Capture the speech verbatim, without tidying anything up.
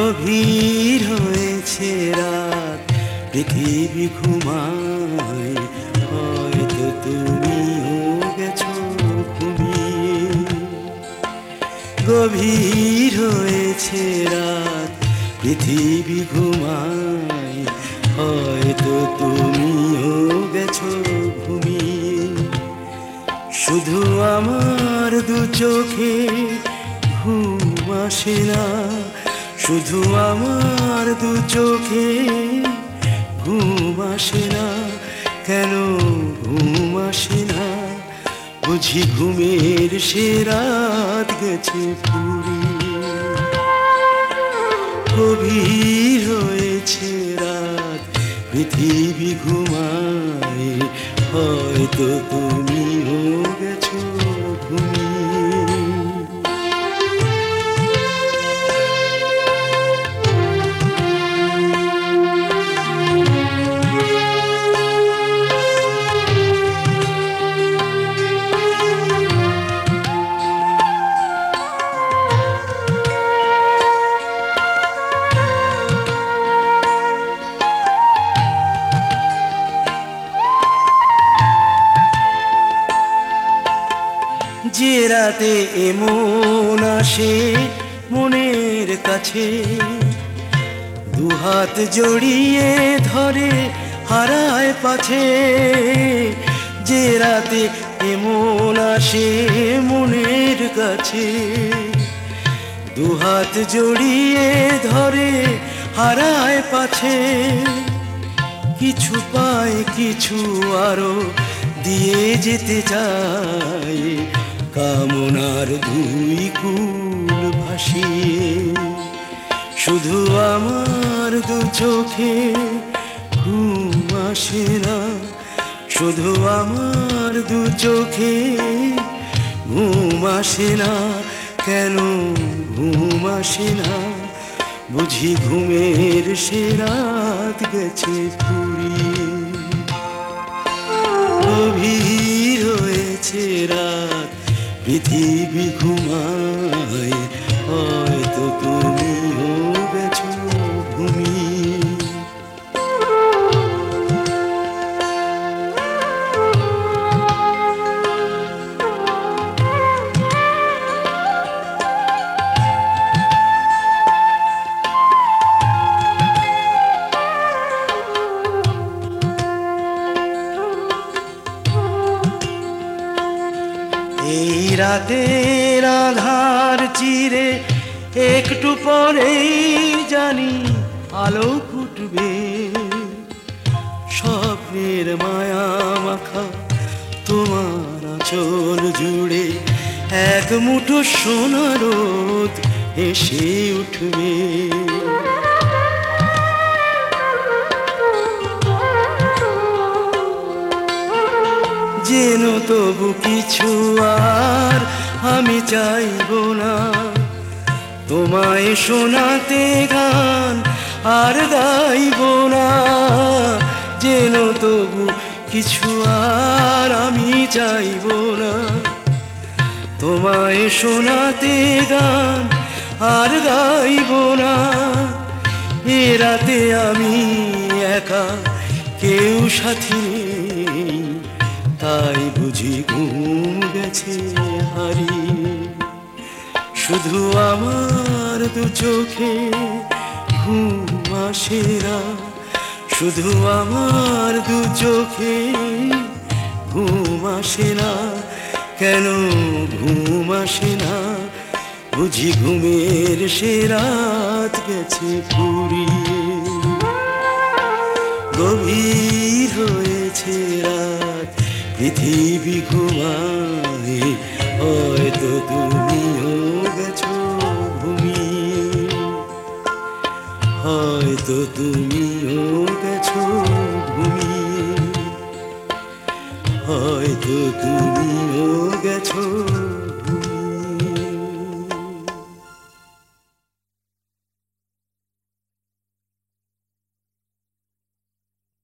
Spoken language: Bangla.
গভীর হয়েছে রাত, পৃথিবী ঘুমায়, হয়তো তুমিও গেছো ঘুমিয়ে। গভীর হয়েছে রাত, পৃথিবী ঘুমায়, হয়তো তুমিও গেছো ঘুমিয়ে। শুধু আমার দু চোখে ঘুম আসে না, শুধু আমার দু চোখে ঘুম আসে না, কেন ঘুম আসে না? বুঝি ঘুমের সে রাত গেছে ফুরিয়ে। গভীর হয়েছে রাত, পৃথিবী ঘুমায়, হয়তো তুমিও গেছো ঘুমিয়ে। যে রাতে এমন আসে মনের কাছে, দুহাত জড়িয়ে ধরে হারায় পাছে। যে রাতে এমন আসে মনের কাছে, দুহাত জড়িয়ে ধরে হারায় পাছে। কিছু পায় কিছু আরো দিয়ে যেতে চায়, কামনার দুই কুল ভাসিয়ে। শুধু আমার দু চোখে ঘুম আসে না, শুধু আমার দু চোখে ঘুম আসে না, কেন ঘুম আসে না? বুঝি ঘুমের সে রাত গেছে ফুরিয়ে। গভীর হয়েছে রাত, পৃথিবী ঘুমায়, হয়তো তুমিও গেছো ঘুমিয়ে। এই রাতের আধার চিরে একটু পরেই জানি আলো ফুটবে। স্বপ্নের মায়া মাখা তোমার আঁচল জুড়ে এক মুঠো সোনা রোদ এসে উঠবে। যেন তবু কিছু আর আমি চাইব না, তোমায় শোনাতে গান আর গাইব না। যেন তবু কিছু আর আমি চাইব না, তোমায় শোনাতে গান আর গাইব না। এ রাতে আমি একা, কেউ সাথী নেই, তাই বুঝি ঘুম গেছে হারিয়ে। শুধু আমার দু চোখে ঘুম আসে না, শুধু আমার দু চোখে ঘুম আসে না, কেন ঘুম আসে না? বুঝি ঘুমের সে রাত গেছে ফুরিয়ে। গভীর হয়েছে রাত, পৃথিবী ঘুমায়, হয়তো তুমিও গেছো ঘুমিয়ে, হয়তো তুমিও গেছো ঘুমিয়ে, হয়তো তুমিও গেছো ঘুমিয়ে।